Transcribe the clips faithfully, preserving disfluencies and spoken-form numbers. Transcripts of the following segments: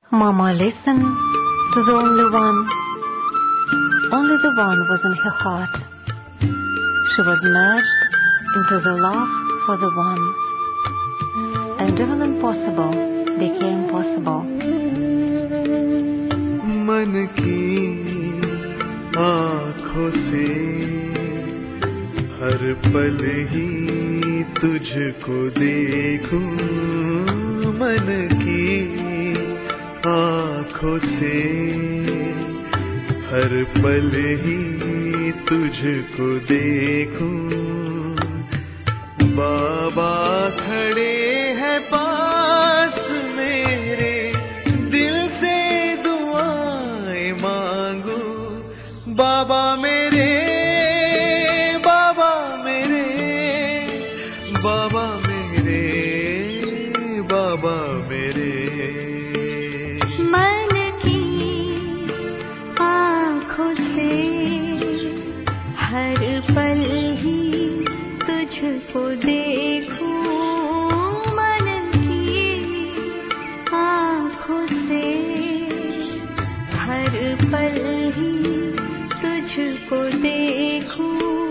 Mama listened to the only one. Only the one was in her heart. She was merged into the love for the one. And even impossible became possible. मन की आँखों से हर पल ही तुझको देखूं, मन की आँखों से हर पल ही तुझको देखूं। बाबा खड़े हैं पास मेरे, दिल से दुआएं मांगू। बाबा मेरे, बाबा मेरे, बाबा मेरे, बाबा मेरे। मन की आँखों से हर पल ही तुझको देखूं, मन की आँखों से हर पल ही तुझको देखूं।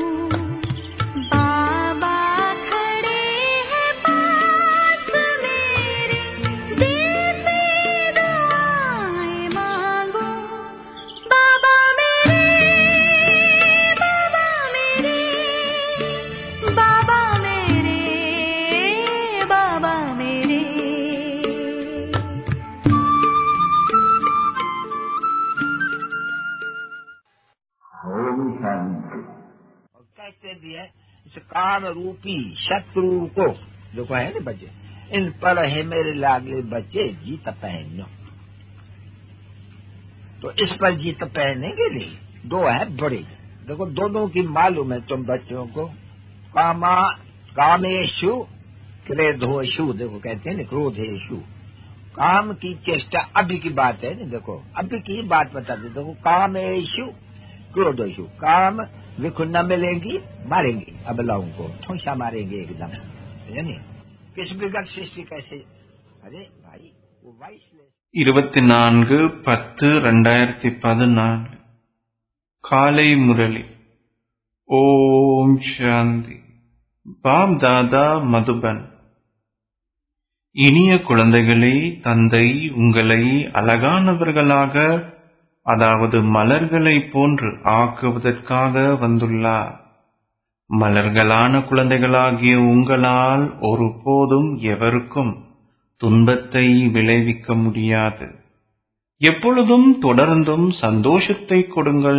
बाबा खड़े हैं पास मेरे, दिल से दुआएं मांगो। बाबा मेरे, बाबा मेरे, बाबा मेरे, बाबा मेरे। ओम शांति। और कहते भी है इस काम रूपी शत्रु को जो कहे ना बच्चे, इन पर है मेरे लागले बच्चे जीत पहनो। तो इस पर जीत पहनने के लिए दो है बड़े। देखो दोनों की मालूम है तुम बच्चों को, कामा कामेशु क्रोधोषु। देखो कहते हैं ना क्रोधेशु, काम की चेष्टा अभी की बात है ना। देखो अभी की बात बताते, देखो कामेशु क्रोधोषु, काम देखो न मिलेंगी मारेंगे अबलाओं को, ठूंसा मारेंगे एकदम, यानी किस विगत सृष्टि कैसे। अरे भाई वो वाइसलेस இருபத்தி நான்கு பத்து ரெண்டாயிரத்தி பதினாலு காலை முரளி. ஓம் சாந்தி. பாப் தாதா மதுபன். இனிய குழந்தைகளே, தந்தை உங்களை அழகானவர்களாக, அதாவது மலர்களை போன்று ஆக்குவதற்காக வந்துள்ளார். மலர்களான குழந்தைகளாகிய உங்களால் ஒருபோதும் எவருக்கும் துன்பத்தை விளைவிக்க முடியாது. எப்பொழுதும் தொடர்ந்தும் சந்தோஷத்தை கொடுங்கள்.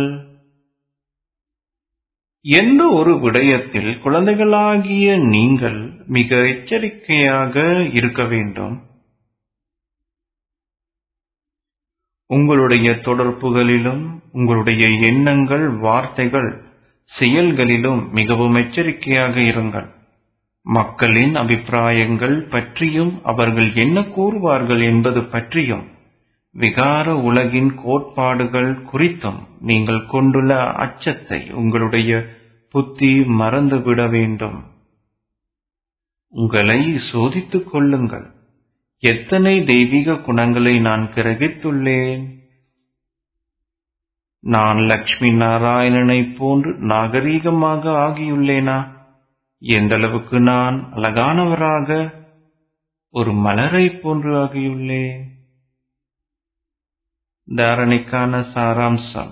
எந்த ஒரு விடயத்தில் குழந்தைகளாகிய நீங்கள் மிக எச்சரிக்கையாக இருக்க வேண்டும். உங்களுடைய தொடர்புகளிலும் உங்களுடைய எண்ணங்கள், வார்த்தைகள், செயல்களிலும் மிகவும் எச்சரிக்கையாக இருங்கள். மக்களின் அபிப்பிராயங்கள் பற்றியும் அவர்கள் என்ன கூறுவார்கள் என்பது பற்றியும் விகார உலகின் கோட்பாடுகள் குறித்தும் நீங்கள் கொண்டுள்ள அச்சத்தை உங்களுடைய புத்தி மறந்துவிட வேண்டும். உங்களை சோதித்துக் கொள்ளுங்கள். எத்தனை தெய்வீக குணங்களை நான் கிரகித்துள்ளேன். நான் லக்ஷ்மி நாராயணனை போன்று நாகரீகமாக ஆகியுள்ளேனா? எந்த அளவுக்கு நான் அழகானவராக ஒரு மலரை போன்று ஆகியுள்ளேன். தாரணைக்கான சாராம்சம்.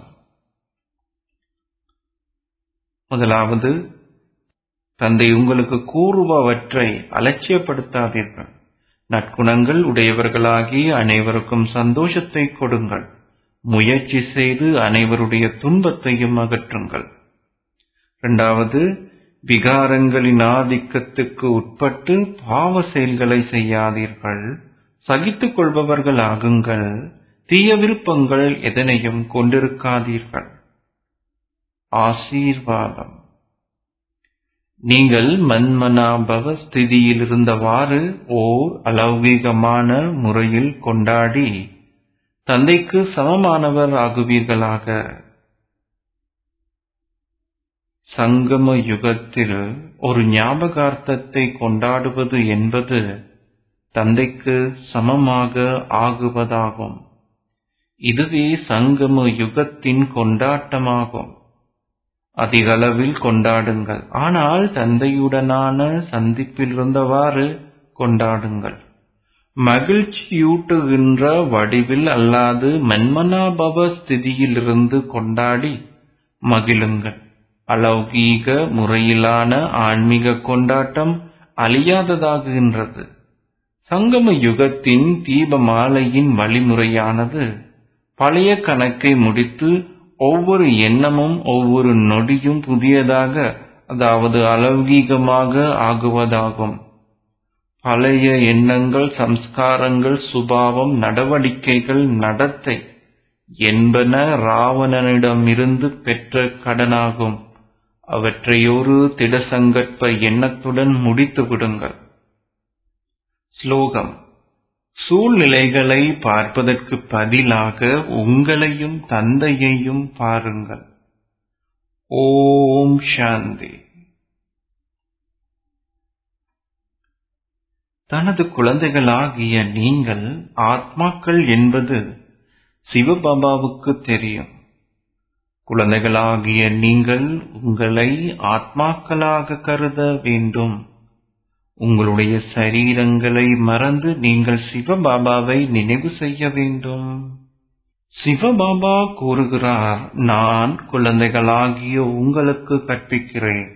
முதலாவது, தந்தை உங்களுக்கு கூறுபவற்றை அலட்சியப்படுத்தாதீர்கள். நற்குணங்கள் உடையவர்களாகி அனைவருக்கும் சந்தோஷத்தை கொடுங்கள். முயற்சி செய்து அனைவருடைய துன்பத்தையும் அகற்றுங்கள். இரண்டாவது, விகாரங்களின் ஆதிக்கத்துக்கு உட்பட்டு பாவ செயல்களை செய்யாதீர்கள். சகித்துக் கொள்பவர்கள் ஆகுங்கள். தீய விருப்பங்கள் எதனையும் கொண்டிருக்காதீர்கள். ஆசீர்வாதம். நீங்கள் மன்மனாபவ ஸ்திதியில் இருந்தவாறு ஓர் அலௌகிகமான முறையில் கொண்டாடி தந்தைக்கு சமமானவர் ஆகுவீர்களாக. சங்கம யுகத்தில் ஒரு ஞாபகார்த்தத்தை கொண்டாடுவது என்பது தந்தைக்கு சமமாக ஆகுவதாகும். இதுவே சங்கம யுகத்தின் கொண்டாட்டமாகும். அதிகளவில் கொண்டாடுங்கள், ஆனால் தந்தையுடனான சந்திப்பிலிருந்தவாறு கொண்டாடுங்கள். மகிழ்ச்சியூட்டுகின்ற வடிவில் அல்லாது மன்மனாபவ ஸ்திதியிலிருந்து கொண்டாடி மகிழுங்கள். அலௌகீக முறையிலான ஆன்மீக கொண்டாட்டம் அழியாததாகின்றது. சங்கம யுகத்தின் தீபமாலையின் வழிமுறையானது பழைய கணக்கை முடித்து ஒவ்வொரு எண்ணமும் ஒவ்வொரு நொடியும் புதியதாக, அதாவது அலௌகீகமாக ஆகுவதாகும். பழைய எண்ணங்கள், சம்ஸ்காரங்கள், சுபாவம், நடவடிக்கைகள், நடத்தை என்பன ராவணனிடமிருந்து பெற்ற கடனாகும். அவற்றை ஒரு திடசங்கற்ப எண்ணத்துடன் முடித்து விடுங்கள். ஸ்லோகம்: சூழ்நிலைகளை பார்ப்பதற்கு பதிலாக உங்களையும் தந்தையையும் பாருங்கள். ஓம் சாந்தி. தனது குழந்தைகளாகிய நீங்கள் ஆத்மாக்கள் என்பது சிவபாபாவுக்கு தெரியும். குழந்தைகளாகிய நீங்கள் உங்களை ஆத்மாக்களாக கருத வேண்டும். உங்களுடைய சரீரங்களை மறந்து நீங்கள் சிவபாபாவை நினைவு செய்ய வேண்டும். சிவபாபா கூறுகிறார், நான் குழந்தைகளாகிய உங்களுக்கு கற்பிக்கிறேன்.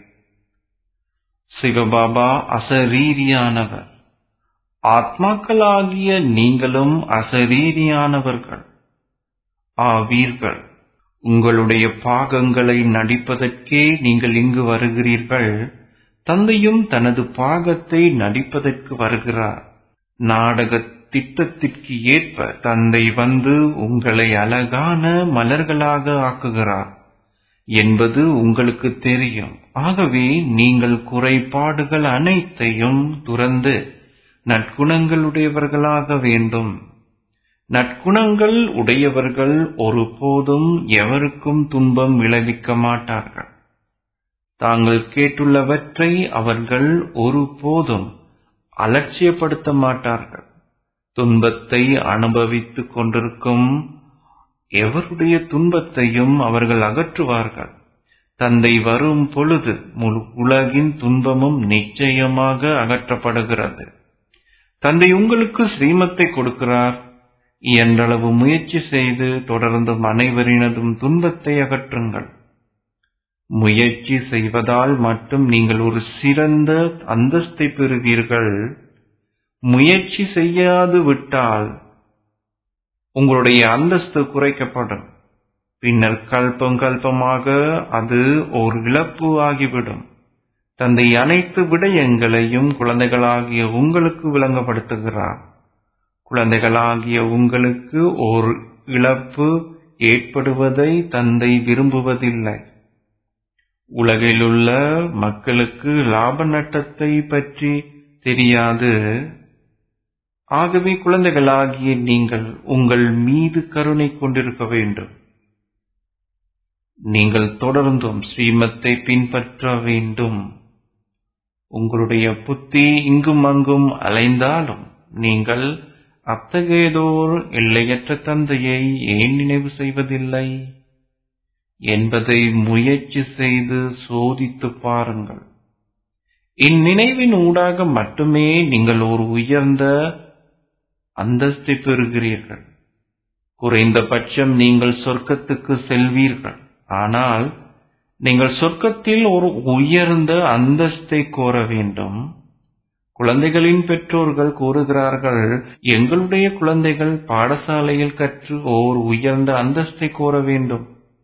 சிவபாபா அசரீரியானவர். ஆத்மாக்களாகிய நீங்களும் அசரீரியானவர்கள் ஆவீர்கள். உங்களுடைய பாகங்களை நடிப்பதற்கே நீங்கள் இங்கு வருகிறீர்கள். தந்தையும் தனது பாகத்தை நடிப்பதற்கு வருகிறார். நாடக திட்டத்திற்கு ஏற்ப தந்தை வந்து உங்களை அழகான மலர்களாக ஆக்குகிறார் என்பது உங்களுக்கு தெரியும். ஆகவே நீங்கள் குறைபாடுகள் அனைத்தையும் துறந்து நற்குணங்களுடையவர்களாக வேண்டும். நற்குணங்கள் உடையவர்கள் ஒருபோதும் எவருக்கும் துன்பம் விளைவிக்க மாட்டார்கள். தாங்கள் கேட்டுள்ளவற்றை அவர்கள் ஒருபோதும் அலட்சியப்படுத்த மாட்டார்கள். துன்பத்தை அனுபவித்துக் கொண்டிருக்கும் எவருடைய துன்பத்தையும் அவர்கள் அகற்றுவார்கள். தந்தை வரும் பொழுது முழு உலகின் துன்பமும் நிச்சயமாக அகற்றப்படுகிறது. தந்தை உங்களுக்கு ஸ்ரீமத்தை கொடுக்கிறார். இயன்றளவு முயற்சி செய்து தொடர்ந்தும் அனைவரினதும் துன்பத்தை அகற்றுங்கள். முயற்சி செய்வதால் மட்டும் நீங்கள் ஒரு சிறந்த அந்தஸ்தை பெறுவீர்கள். முயற்சி செய்யாது விட்டால் உங்களுடைய அந்தஸ்து குறைக்கப்படும். பின்னர் கல்பம் கல்பமாக அது ஒரு இழப்பு ஆகிவிடும். தந்தை அனைத்து விடயங்களையும் குழந்தைகளாகிய உங்களுக்கு விளங்கப்படுத்துகிறார். குழந்தைகளாகிய உங்களுக்கு ஒரு இழப்பு ஏற்படுவதை தந்தை விரும்புவதில்லை. உலகிலுள்ள மக்களுக்கு லாப நட்டத்தை பற்றி தெரியாது. ஆகவே குழந்தைகளாகிய நீங்கள் உங்கள் மீது கருணை கொண்டிருக்க வேண்டும். நீங்கள் தொடர்ந்தும் ஸ்ரீமத்தை பின்பற்ற வேண்டும். உங்களுடைய புத்தி இங்கும் அங்கும் அலைந்தாலும் நீங்கள் அத்தகையதோர் எல்லையற்ற தந்தையை ஏன் நினைவு செய்வதில்லை என்பதை முயற்சி செய்து சோதித்து பாருங்கள். இந்நினைவின் ஊடாக மட்டுமே நீங்கள் ஒரு உயர்ந்த அந்தஸ்தை பெறுகிறீர்கள். குறைந்தபட்சம் நீங்கள் சொர்க்கத்துக்கு செல்வீர்கள். ஆனால் நீங்கள் சொர்க்கத்தில் ஒரு உயர்ந்த அந்தஸ்தை கோர வேண்டும். குழந்தைகளின் பெற்றோர்கள் கூறுகிறார்கள், எங்களுடைய குழந்தைகள் பாடசாலையில் கற்று ஓர் உயர்ந்த அந்தஸ்தை கோர வேண்டும்.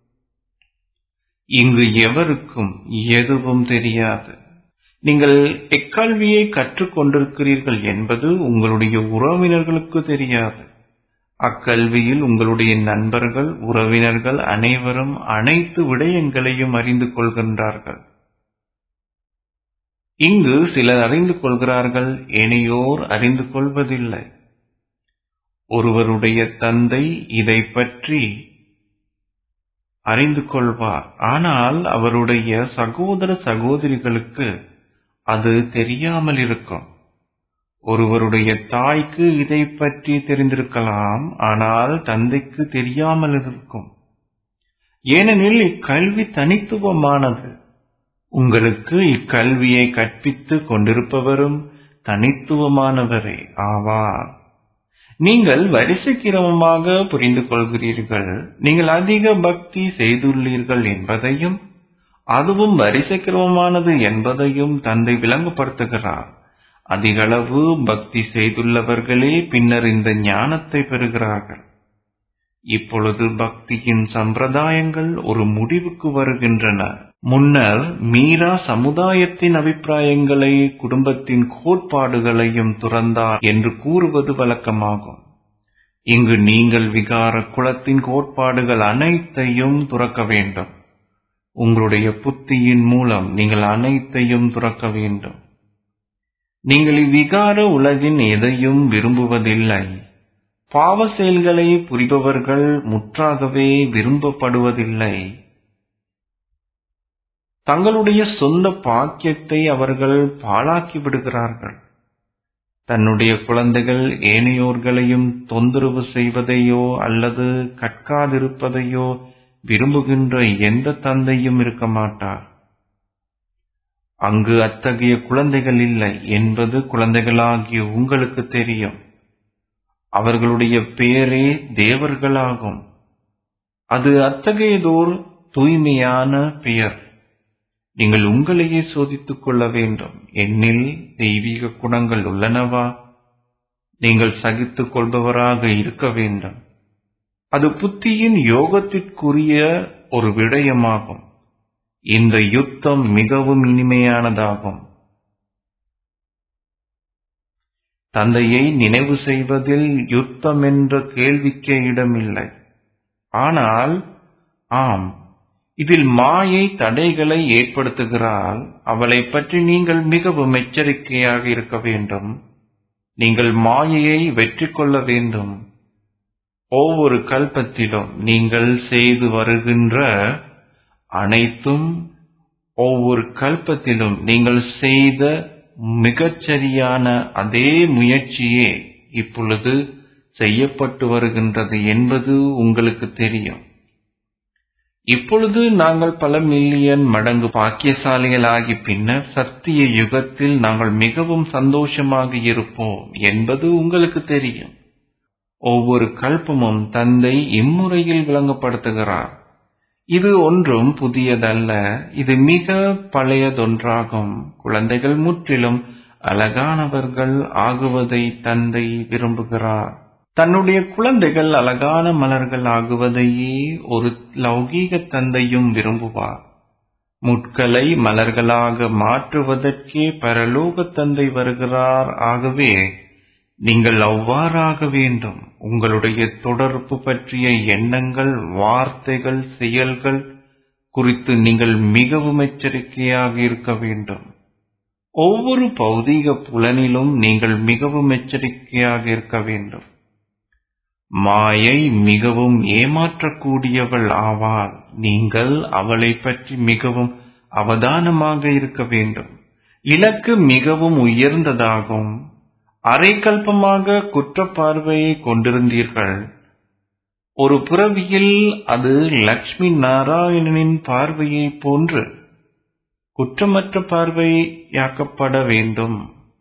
இங்கு எவருக்கும் எதுவும் தெரியாது. நீங்கள் எக்கல்வியை கற்றுக் கொண்டிருக்கிறீர்கள் என்பது உங்களுடைய உறவினர்களுக்கு தெரியாது. அக்கல்வியில் உங்களுடைய நண்பர்கள், உறவினர்கள் அனைவரும் அனைத்து விடயங்களையும் அறிந்து கொள்கின்றார்கள். இங்கு சிலர் அறிந்து கொள்கிறார்கள், ஏனையோர் அறிந்து கொள்வதில்லை. ஒருவருடைய தந்தை இதை பற்றி அறிந்து கொள்வார். ஆனால் அவருடைய சகோதர சகோதரிகளுக்கு அது தெரியாமல் இருக்கும். ஒருவருடைய தாய்க்கு இதை பற்றி தெரிந்திருக்கலாம், ஆனால் தந்தைக்கு தெரியாமல் இருக்கும். ஏனெனில் இக்கல்வி தனித்துவமானது. உங்களுக்கு இக்கல்வியை கற்பித்துக் கொண்டிருப்பவரும் தனித்துவமானவரே ஆவார். நீங்கள் வரிசைக்கிரமமாக புரிந்து கொள்கிறீர்கள். நீங்கள் அதிக பக்தி செய்துள்ளீர்கள் என்பதையும் அதுவும் வரிசைக்கிரமமானது என்பதையும் தந்தை விளங்கப்படுத்துகிறார். அதிகளவு பக்தி செய்துள்ளவர்களே பின்னர் இந்த ஞானத்தை பெறுகிறார்கள். இப்பொழுது பக்தியின் சம்பிரதாயங்கள் ஒரு முடிவுக்கு வருகின்றன. முன்னர் மீரா சமுதாயத்தின் அபிப்பிராயங்களை குடும்பத்தின் கோட்பாடுகளையும் துறந்தார் என்று கூறுவது வழக்கமாகும். இங்கு நீங்கள் விகார குலத்தின் கோட்பாடுகள் அனைத்தையும் துறக்க வேண்டும். உங்களுடைய புத்தியின் மூலம் நீங்கள் அனைத்தையும் துறக்க வேண்டும். நீங்கள் இவ்விகார உலகின் எதையும் விரும்புவதில்லை. பாவ செயல்களை புரிபவர்கள் முற்றாகவே விரும்பப்படுவதில்லை. தங்களுடைய சொந்த பாக்கியத்தை அவர்கள் பாழாக்கி விடுகிறார்கள். தன்னுடைய குழந்தைகள் ஏனையோர்களையும் தொந்தரவு செய்வதையோ அல்லது கற்காதிருப்பதையோ விரும்புகின்ற எந்த தந்தையும் இருக்க மாட்டார். அங்கு அத்தகைய குழந்தைகள் இல்லை என்பது குழந்தைகளாகிய உங்களுக்கு தெரியும். அவர்களுடைய பெயரே தேவர்களாகும். அது அத்தகையதோர் தூய்மையான பெயர். நீங்கள் உங்களையே சோதித்துக் கொள்ள வேண்டும். என்னில் தெய்வீக குணங்கள் உள்ளனவா? நீங்கள் சகித்துக் கொள்பவராக இருக்க வேண்டும். அது புத்தியின் யோகத்திற்குரிய ஒரு விடயமாகும். இந்த யுத்தம் மிகவும் இனிமையானதாகும். தந்தையை நினைவு செய்வதில் யுத்தம் என்ற கேள்விக்கே இடமில்லை. ஆனால் ஆம், இதில் மாயை தடைகளை ஏற்படுத்துகிறாள். அவளை பற்றி நீங்கள் மிகவும் எச்சரிக்கையாக இருக்க வேண்டும். நீங்கள் மாயையை வெற்றி கொள்ள வேண்டும். ஒவ்வொரு கல்பத்திலும் நீங்கள் செய்து வருகின்ற அனைத்தும் ஒவ்வொரு கல்பத்திலும் நீங்கள் செய்த மிகச்சரியான அதே முயற்சியே இப்பொழுது செய்யப்பட்டு வருகின்றது என்பது உங்களுக்கு தெரியும். இப்பொழுது நாங்கள் பல மில்லியன் மடங்கு பாக்கியசாலிகளாகி பின்னர் சத்திய யுகத்தில் நாங்கள் மிகவும் சந்தோஷமாக இருப்போம் என்பது உங்களுக்கு தெரியும். ஒவ்வொரு கல்பமும் தந்தை இம்முறையில் விளங்கப்படுத்துகிறார். இது ஒன்றும் புதியதல்ல, இது மிக பழையதொன்றாகும். குழந்தைகள் முற்றிலும் அழகானவர்கள் ஆகுவதை தந்தை விரும்புகிறார். தன்னுடைய குழந்தைகள் அழகான மலர்கள் ஆகுவதையே ஒரு லௌகீக தந்தையும் விரும்புவார். முட்களை மலர்களாக மாற்றுவதற்கே பரலோக தந்தை வருகிறார். ஆகவே நீங்கள் அவ்வாறாக வேண்டும். உங்களுடைய தொடர்பு பற்றிய எண்ணங்கள், வார்த்தைகள், செயல்கள் குறித்து நீங்கள் மிகவும் எச்சரிக்கையாக இருக்க வேண்டும். ஒவ்வொரு பௌதீக புலனிலும் நீங்கள் மிகவும் எச்சரிக்கையாக இருக்க வேண்டும். மாயை மிகவும் ஏமாற்றக்கூடியவள் ஆவாள். நீங்கள் அவளை பற்றி மிகவும் அவதானமாக இருக்க வேண்டும். இலக்கு மிகவும் உயர்ந்ததாகும். அரைக்கல்பமாக குற்றப்பார்வையை கொண்டிருந்தீர்கள். ஒரு பிறவியில் அது லட்சுமி நாராயணனின் பார்வையை போன்று குற்றமற்ற பார்வையாக்கப்பட வேண்டும்.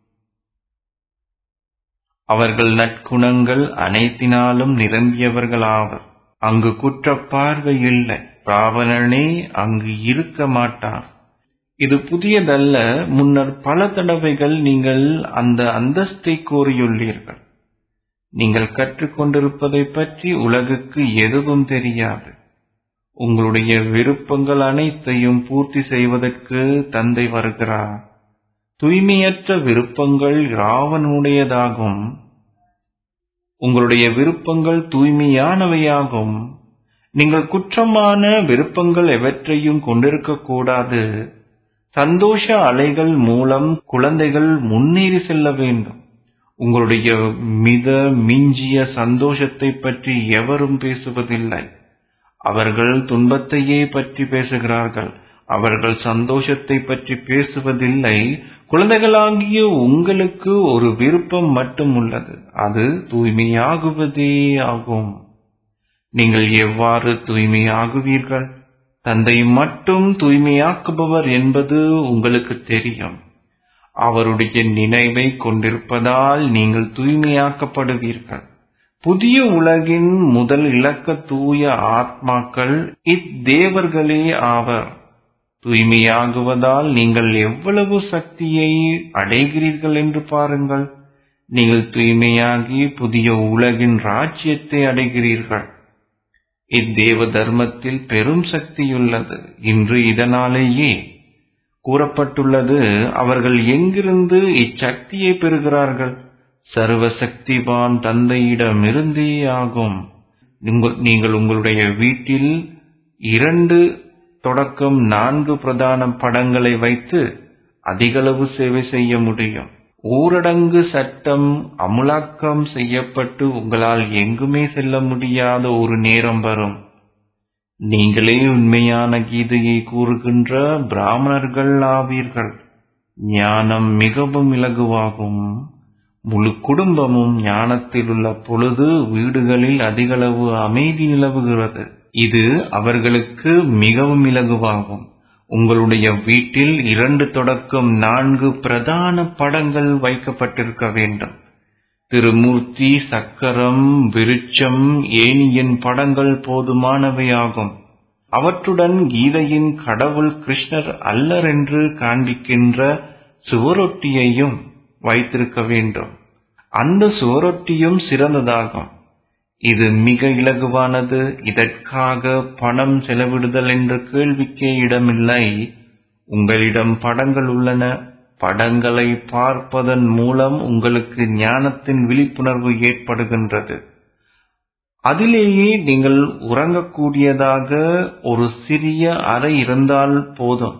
அவர்கள் நற்குணங்கள் அனைத்தினாலும் நிரம்பியவர்களாவர். அங்கு குற்றப்பார்வை இல்லை. ராவணனே அங்கு இருக்க மாட்டார். இது புதியதல்ல. முன்னர் பல தடவைகள் நீங்கள் அந்த அந்தஸ்தை கோரியுள்ளீர்கள். நீங்கள் கற்றுக்கொண்டிருப்பதை பற்றி உலகுக்கு எதுவும் தெரியாது. உங்களுடைய விருப்பங்கள் அனைத்தையும் பூர்த்தி செய்வதற்கு தந்தை வருகிறார். தூய்மையற்ற விருப்பங்கள் ராவணனுடையதாகும். உங்களுடைய விருப்பங்கள் தூய்மையானவையாகும். நீங்கள் குற்றமான விருப்பங்கள் எவற்றையும் கொண்டிருக்க கூடாது. சந்தோஷ அலைகள் மூலம் குழந்தைகள் முன்னேறி செல்ல வேண்டும். உங்களுடைய மித மிஞ்சிய சந்தோஷத்தை பற்றி எவரும் பேசுவதில்லை. அவர்கள் துன்பத்தையே பற்றி பேசுகிறார்கள். அவர்கள் சந்தோஷத்தை பற்றி பேசுவதில்லை. குழந்தைகளாகிய உங்களுக்கு ஒரு விருப்பம் மட்டும் உள்ளது, அது தூய்மையாகுவதே ஆகும். நீங்கள் எவ்வாறு தூய்மையாகுவீர்கள்? தந்தை மட்டும் தூய்மையாக்குபவர் என்பது உங்களுக்கு தெரியும். அவருடைய நினைவை கொண்டிருப்பதால் நீங்கள் தூய்மையாக்கப்படுவீர்கள். புதிய உலகின் முதல் இலக்க தூய ஆத்மாக்கள் இத்தேவர்களே ஆவர். தூய்மையாகுவதால் நீங்கள் எவ்வளவு சக்தியை அடைகிறீர்கள் என்று பாருங்கள். நீங்கள் தூய்மையாகி புதிய உலகின் ராஜ்யத்தை அடைகிறீர்கள். இத்தேவ தர்மத்தில் பெரும் சக்தியுள்ளது. இன்று இதனாலேயே கூறப்பட்டுள்ளது, அவர்கள் எங்கிருந்து இச்சக்தியை பெறுகிறார்கள்? சர்வசக்திவான் தந்தையிடமிருந்தே ஆகும். நீங்கள் உங்களுடைய வீட்டில் இரண்டு தொடக்கம் நான்கு பிரதான படங்களை வைத்து அதிகளவு சேவை செய்ய முடியும். ஊரடங்கு சட்டம் அமுலாக்கம் செய்யப்பட்டு உங்களால் எங்குமே செல்ல முடியாத ஒரு நேரம் வரும். நீங்களே உண்மையான கீதையை கூறுகின்ற பிராமணர்கள் ஆவீர்கள். ஞானம் மிகவும் இலகுவாகும். முழு குடும்பமும் ஞானத்தில் உள்ள பொழுது வீடுகளில் அதிகளவு அமைதி நிலவுகிறது. இது அவர்களுக்கு மிகவும் இலகுவாகும். உங்களுடைய வீட்டில் இரண்டு தொடக்கம் நான்கு பிரதான படங்கள் வைக்கப்பட்டிருக்க வேண்டும். திருமூர்த்தி, சக்கரம், விருட்சம், ஏணியின் படங்கள் போதுமானவையாகும். அவற்றுடன் கீதையின் கடவுள் கிருஷ்ணர் அல்லர் என்று காண்பிக்கின்ற சுவரொட்டியையும் வைத்திருக்க வேண்டும். அந்த சுவரொட்டியும் சிறந்ததாகும். இது மிக இலகுவானது. இதற்காக பணம் செலவிடுதல் என்ற கேள்விக்கே இடமில்லை. உங்களிடம் படங்கள் உள்ளன. படங்களை பார்ப்பதன் மூலம் உங்களுக்கு ஞானத்தின் விழிப்புணர்வு ஏற்படுகின்றது. அதிலேயே நீங்கள் உறங்கக்கூடியதாக ஒரு சிறிய அறை இருந்தால் போதும்.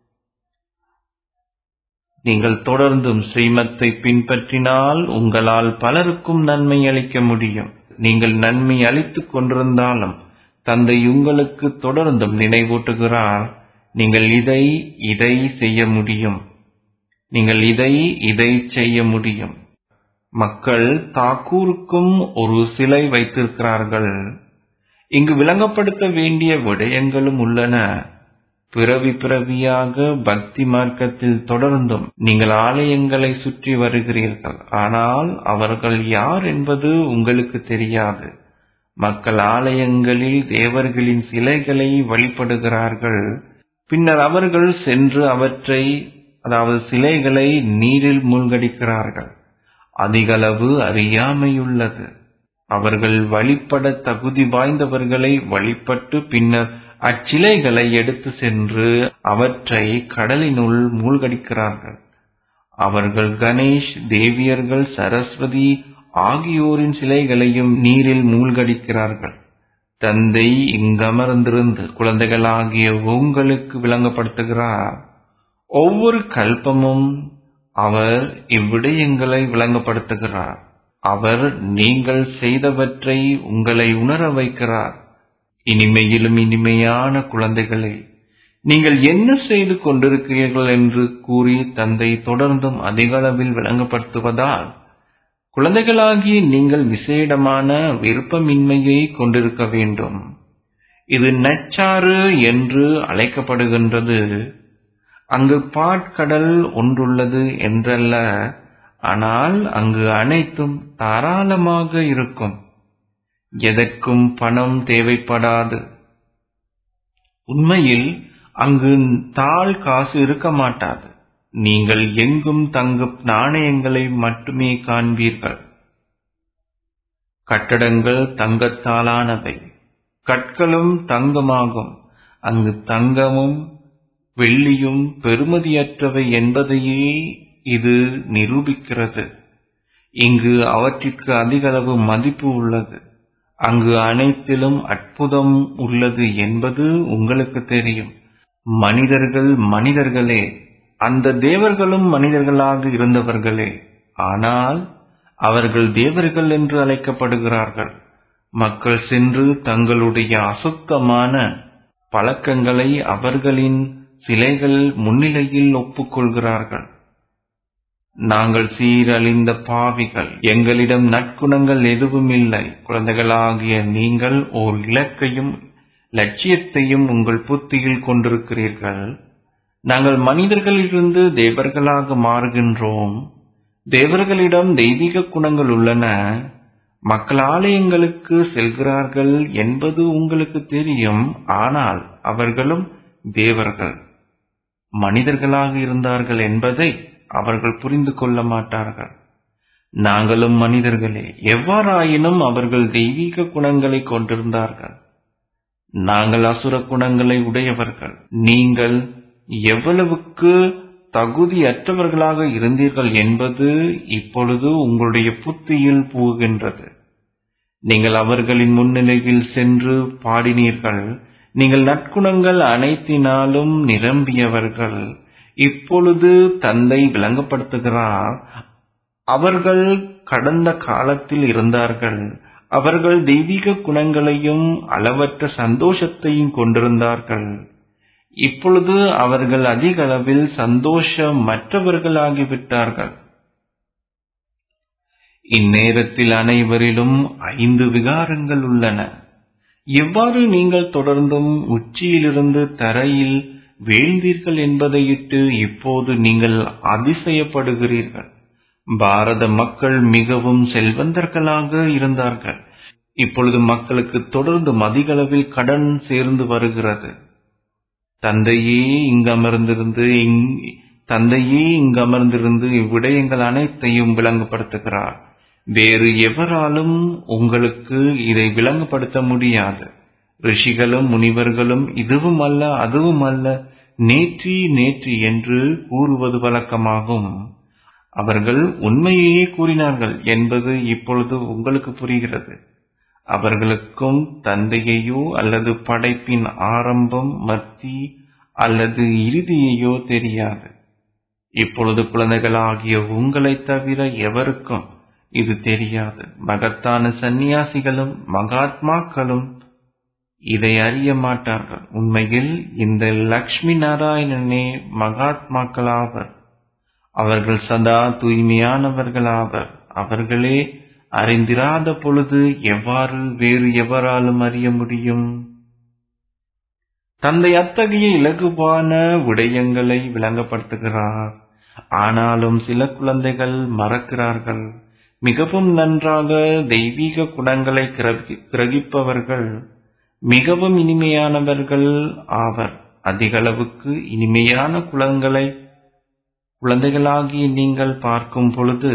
நீங்கள் தொடர்ந்தும் ஸ்ரீமத்தை பின்பற்றினால் உங்களால் பலருக்கும் நன்மை அளிக்க முடியும். நீங்கள் நன்மை அளித்துக் கொண்டிருந்தாலும் தந்தை உங்களுக்கு தொடர்ந்தும் நினைவூட்டுகிறார், நீங்கள் இதை இதை செய்ய முடியும், நீங்கள் இதை இதை செய்ய முடியும். மக்கள் தாக்கூருக்கும் ஒரு சிலை வைத்திருக்கிறார்கள். இங்கு விளங்கப்படுத்த வேண்டிய விடயங்களும் உள்ளன. பிறவி பிறவியாக பக்தி மார்க்கத்தில் தொடர்ந்தும் நீங்கள் ஆலயங்களை சுற்றி வருகிறீர்கள். ஆனால் அவர்கள் யார் என்பது உங்களுக்கு தெரியாது. மக்கள் ஆலயங்களில் தேவர்களின் சிலைகளை வழிபடுகிறார்கள். பின்னர் அவர்கள் சென்று அவற்றை, அதாவது சிலைகளை நீரில் மூழ்கடிக்கிறார்கள். அதிகளவு அறியாமையுள்ளது. அவர்கள் வழிபட தகுதி வாய்ந்தவர்களை வழிபட்டு பின்னர் அச்சிலைகளை எடுத்து சென்று அவற்றை கடலினுள் மூழ்கடிக்கிறார்கள். அவர்கள் கணேஷ், தேவியர்கள், சரஸ்வதி ஆகியோரின் சிலைகளையும் நீரில் மூழ்கடிக்கிறார்கள். தந்தை இங்கமர்ந்திருந்து குழந்தைகளாகிய உங்களுக்கு விளங்கப்படுத்துகிறார். ஒவ்வொரு கல்பமும் அவர் இவ்விடயங்களை விளங்கப்படுத்துகிறார். அவர் நீங்கள் செய்தவற்றை உங்களை உணர வைக்கிறார். இனிமையிலும் இனிமையான குழந்தைகளே, நீங்கள் என்ன செய்து கொண்டிருக்கிறீர்கள் என்று கூறி தந்தை தொடர்ந்தும் அதிகளவில் விளங்கப்படுத்துவதால் குழந்தைகளாகிய நீங்கள் விசேடமான விருப்பமின்மையை கொண்டிருக்க வேண்டும். இது நச்சாறு என்று அழைக்கப்படுகின்றது. அங்கு பாற்கடல் ஒன்றுள்ளது என்றல்ல, ஆனால் அங்கு அனைத்தும் தாராளமாக இருக்கும். எதற்கும் பணம் தேவைப்படாது. உண்மையில் அங்கு தாள் காசு இருக்க மாட்டாது. நீங்கள் எங்கும் தங்க நாணயங்களை மட்டுமே காண்பீர்கள். கட்டடங்கள் தங்கத்தாலானவை, கற்களும் தங்கமாகும். அங்கு தங்கமும் வெள்ளியும் பெறுமதியற்றவை என்பதையே இது நிரூபிக்கிறது. இங்கு அவற்றிற்கு அதிகளவு மதிப்பு உள்ளது. அங்கு அனைத்திலும் அற்புதம் உள்ளது என்பது உங்களுக்கு தெரியும். மனிதர்கள் மனிதர்களே, அந்த தேவர்களும் மனிதர்களாக இருந்தவர்களே, ஆனால் அவர்கள் தேவர்கள் என்று அழைக்கப்படுகிறார்கள். மக்கள் சென்று தங்களுடைய அசுத்தமான பழக்கங்களை அவர்களின் சிலைகள் முன்னிலையில் ஒப்புக்கொள்கிறார்கள். நாங்கள் சீரழிந்த பாவிகள், எங்களிடம் நற்குணங்கள் எதுவும் இல்லை. குழந்தைகளாகிய நீங்கள் ஓர் இலக்கையும் லட்சியத்தையும் உங்கள் புத்தியில் கொண்டிருக்கிறீர்கள். நாங்கள் மனிதர்களிலிருந்து தேவர்களாக மாறுகின்றோம். தேவர்களிடம் தெய்வீக குணங்கள் உள்ளன. மக்கள் ஆலயங்களுக்கு செல்கிறார்கள் என்பது உங்களுக்கு தெரியும். ஆனால் அவர்களும் தேவர்கள் மனிதர்களாக இருந்தார்கள் என்பதை அவர்கள் புரிந்து கொள்ள மாட்டார்கள். நாங்களும் மனிதர்களே. எவ்வாறாயினும் அவர்கள் தெய்வீக குணங்களை கொண்டிருந்தார்கள். நாங்கள் அசுர குணங்களை உடையவர்கள். நீங்கள் எவ்வளவுக்கு தகுதியற்றவர்களாக இருந்தீர்கள் என்பது இப்பொழுது உங்களுடைய புத்தியில் புகுகின்றது. நீங்கள் அவர்களின் முன்னிலையில் சென்று பாடினீர்கள். நீங்கள் நற்குணங்கள் அனைத்தினாலும் நிரம்பியவர்கள். இப்பொழுது தந்தை விளங்கப்படுத்துகிறார், அவர்கள் கடந்த காலத்தில் இருந்தார்கள். அவர்கள் தெய்வீக குணங்களையும் அளவற்ற சந்தோஷத்தையும் கொண்டிருந்தார்கள். இப்பொழுது அவர்கள் அதிக அளவில் சந்தோஷமற்றவர்களாகிவிட்டார்கள். இந்நேரத்தில் அனைவரிலும் ஐந்து விகாரங்கள் உள்ளன. எவ்வாறு நீங்கள் தொடர்ந்தும் உச்சியிலிருந்து தரையில் வீழ்ந்தீர்கள் என்பதையிட்டு இப்போது நீங்கள் அதிசயப்படுகிறீர்கள். பாரத மக்கள் மிகவும் செல்வந்தர்களாக இருந்தார்கள். இப்பொழுது மக்களுக்கு தொடர்ந்து அதிகளவில் கடன் சேர்ந்து வருகிறது. தந்தையே இங்கு அமர்ந்திருந்து தந்தையே இங்கு அமர்ந்திருந்து இவ்விடயங்கள் அனைத்தையும் விளங்கப்படுத்துகிறார். வேறு எவராலும் உங்களுக்கு இதை விளங்கப்படுத்த முடியாது. ரிஷிகளும் முனிவர்களும் இதுவும் அல்ல அதுவும் அல்ல, நேற்றி நேற்றி என்று கூறுவது வழக்கமாகும். அவர்கள் உண்மையையே கூறினார்கள் என்பது இப்பொழுது உங்களுக்கு புரிகிறது. அவர்களுக்கும் தந்தையையோ அல்லது படைப்பின் ஆரம்பம், மத்தி அல்லது இறுதியையோ தெரியாது. இப்பொழுது குழந்தைகளாகிய உங்களை தவிர எவருக்கும் இது தெரியாது. மகத்தான சந்நியாசிகளும் மகாத்மாக்களும் இதை அறிய மாட்டார்கள். உண்மையில் இந்த லக்ஷ்மி நாராயணனே மகாத்மாக்களாவர். அவர்கள் சதா தூய்மையானவர்களாவர். அவர்களே அறிந்திராத பொழுது எவ்வாறு வேறு எவராலும் அறிய முடியும்? தந்தை அத்தகைய இலகுவான விடயங்களை விளங்கப்படுத்துகிறார். ஆனாலும் சில குழந்தைகள் மறக்கிறார்கள். மிகவும் நன்றாக தெய்வீக குணங்களை கிரகிப்பவர்கள் மிகவும் இனிமையானவர்கள் ஆவர். அதிகளவுக்கு இனிமையான குணங்களை குழந்தைகளாகி நீங்கள் பார்க்கும் பொழுது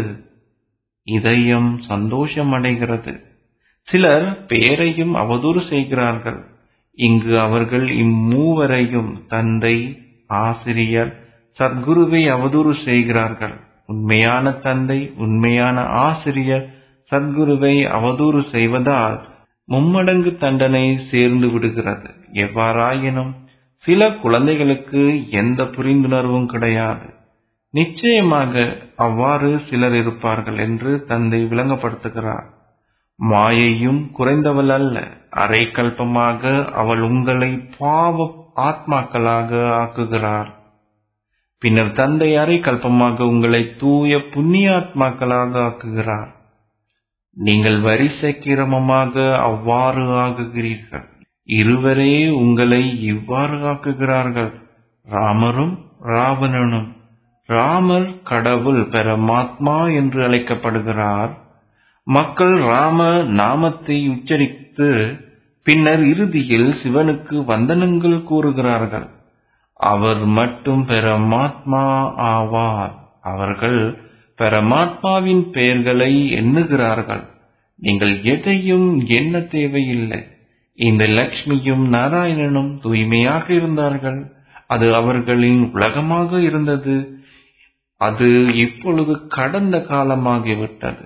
இதயம் சந்தோஷமடைகிறது. சிலர் பெயரையும் அவதூறு செய்கிறார்கள். இங்கு அவர்கள் இம்மூவரையும் தந்தை, ஆசிரியர், சத்குருவை அவதூறு செய்கிறார்கள். உண்மையான தந்தை, உண்மையான ஆசிரியர், சத்குருவை அவதூறு செய்வதால் மும்மடங்கு தண்டனை சேர்ந்து விடுகிறது. எவ்வாறாயினும் சில குழந்தைகளுக்கு எந்த புரிந்துணர்வும் கிடையாது. நிச்சயமாக அவ்வாறு சிலர் இருப்பார்கள் என்று தந்தை விளங்கப்படுத்துகிறார். மாயையும் குறைந்தவள் அல்ல. அரை கல்பமாக அவள் உங்களை பாவ ஆத்மாக்களாக ஆக்குகிறார். பின்னர் தந்தை அரை கல்பமாக உங்களை தூய புண்ணியாத்மாக்களாக ஆக்குகிறார். நீங்கள் வரிசை கிரமமாக அவ்வாறு ஆகுகிறீர்கள். இருவரே உங்களை இவ்வாறு ஆக்குகிறார்கள், ராமரும் ராவணனும். ராமர் கடவுள் பரமாத்மா என்று அழைக்கப்படுகிறார். மக்கள் ராம நாமத்தை உச்சரித்து பின்னர் இறுதியில் சிவனுக்கு வந்தனங்கள் கூறுகிறார்கள். அவர் மட்டும் பரமாத்மா ஆவார். அவர்கள் பரமாத்மாவின் பெயர்களை எண்ணுகிறார்கள். நீங்கள் எதையும் எண்ண தேவையில்லை. இந்த லக்ஷ்மியும் நாராயணனும் தூய்மையாக இருந்தார்கள். அது அவர்களின் உலகமாக இருந்தது. அது இப்பொழுது கடந்த காலமாகிவிட்டது.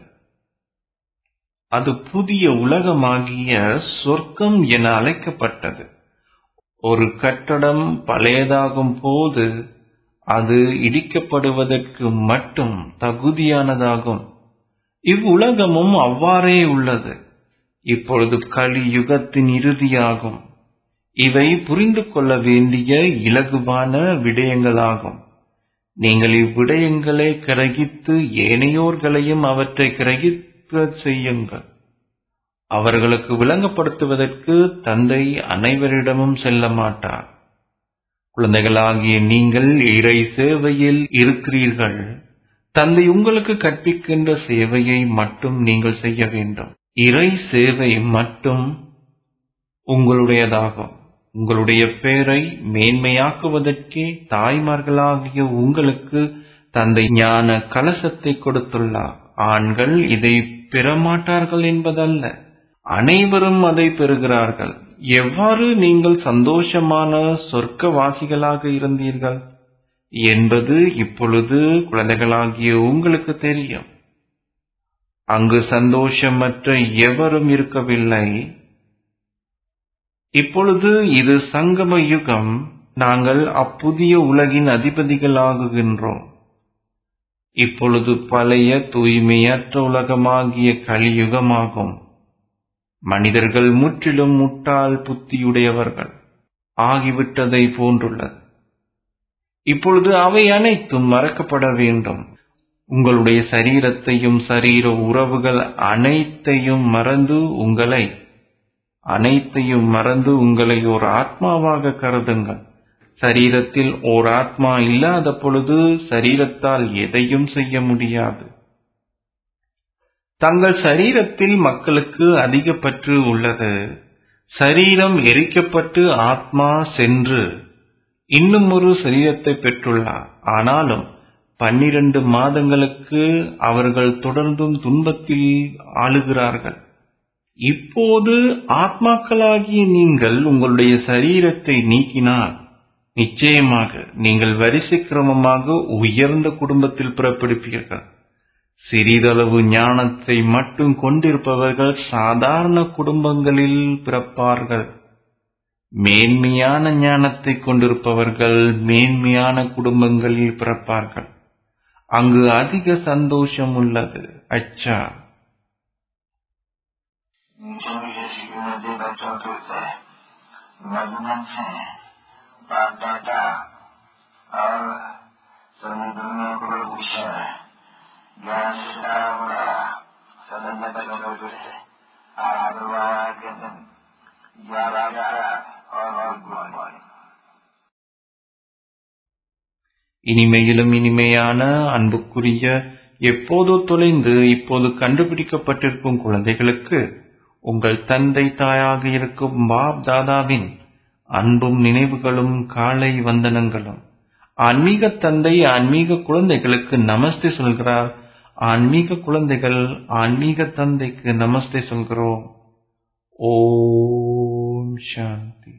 அது புதிய உலகமாகிய சொர்க்கம் என அழைக்கப்பட்டது. ஒரு கட்டடம் பழையதாகும் போது அது இடிக்கப்படுவதற்கு மட்டும் தகுதியானதாகும். இவ்வுலகமும் அவ்வாறே உள்ளது. இப்பொழுது கலி யுகத்தின் இறுதியாகும். இவை புரிந்து கொள்ள வேண்டிய இலகுவான விடயங்களாகும். நீங்கள் இவ்விடயங்களை கிரகித்து ஏனையோர்களையும் அவற்றை கிரகிக்க செய்யுங்கள். அவர்களுக்கு விளங்கப்படுத்துவதற்கு தந்தை அனைவரிடமும் செல்ல மாட்டார். குழந்தைகளாகிய நீங்கள் இறை சேவையில் இருக்கிறீர்கள். தந்தை உங்களுக்கு கற்பிக்கின்ற சேவையை மட்டும் நீங்கள் செய்ய வேண்டும். இறை சேவை மட்டும் உங்களுடையதாகும். உங்களுடைய பெயரை மேன்மையாக்குவதற்கே தாய்மார்களாகிய உங்களுக்கு தந்தை ஞான கலசத்தை கொடுத்துள்ளார். ஆண்கள் இதை பெறமாட்டார்கள் என்பதல்ல, அனைவரும் அதை பெறுகிறார்கள். எவ்வாறு நீங்கள் சந்தோஷமான சொர்க்கவாசிகளாக இருந்தீர்கள் என்பது இப்பொழுது குழந்தைகளாகிய உங்களுக்கு தெரியும். அங்கு சந்தோஷமற்ற எவரும் இருக்கவில்லை. இப்பொழுது இது சங்கம யுகம். நாங்கள் அப்புதிய உலகின் அதிபதிகளாகுகின்றோம். இப்பொழுது பழைய தூய்மையற்ற உலகமாகிய கலியுகமாகும். மனிதர்கள் முற்றிலும் முட்டாள் புத்தியுடையவர்கள் ஆகிவிட்டதை போன்றுள்ளது. இப்பொழுது அவை அனைத்தும் மறக்கப்பட வேண்டும். உங்களுடைய சரீரத்தையும் சரீர உறவுகள் அனைத்தையும் மறந்து உங்களை அனைத்தையும் மறந்து உங்களை ஓர் ஆத்மாவாக கருதுங்கள். சரீரத்தில் ஓர் ஆத்மா இல்லாத பொழுது சரீரத்தால் எதையும் செய்ய முடியாது. தங்கள் சரீரத்தில் மக்களுக்கு அதிக பற்று உள்ளது. சரீரம் எரிக்கப்பட்டு ஆத்மா சென்று இன்னும் ஒரு சரீரத்தை பெற்றுள்ளார். ஆனாலும் பன்னிரண்டு மாதங்களுக்கு அவர்கள் தொடர்ந்தும் துன்பத்தில் ஆளுகிறார்கள். இப்போது ஆத்மாக்களாகிய நீங்கள் உங்களுடைய சரீரத்தை நீக்கினால் நிச்சயமாக நீங்கள் வரிசை கிரமமாக உயர்ந்த குடும்பத்தில் பிறப்பிடிப்பீர்கள். சிறிதளவு ஞானத்தை மட்டும் கொண்டிருப்பவர்கள் சாதாரண குடும்பங்களில் பிறப்பார்கள். மேன்மையான ஞானத்தை கொண்டிருப்பவர்கள் மேன்மையான குடும்பங்களில் பிறப்பார்கள். அங்கு அதிக சந்தோஷம் உள்ளது. அச்சா, बाप दादा और सभी दुनिया को भूषण ज्ञान से सारा बड़ा सदन बच्चों से आदरवाया के दिन ग्यारह और गुड मॉर्निंग. இனிமையிலும் இனிமையான அன்புக்குரிய எப்போதோ தொலைந்து இப்போது கண்டுபிடிக்கப்பட்டிருக்கும் குழந்தைகளுக்கு உங்கள் தந்தை தாயாக இருக்கும் பாப் தாதாவின் அன்பும் நினைவுகளும் காலை வந்தனங்களும். ஆன்மீக தந்தை ஆன்மீக குழந்தைகளுக்கு நமஸ்தே சொல்கிறார். ஆன்மீக குழந்தைகள் ஆன்மீக தந்தைக்கு நமஸ்தே சொல்கிறோம். ஓம் சாந்தி.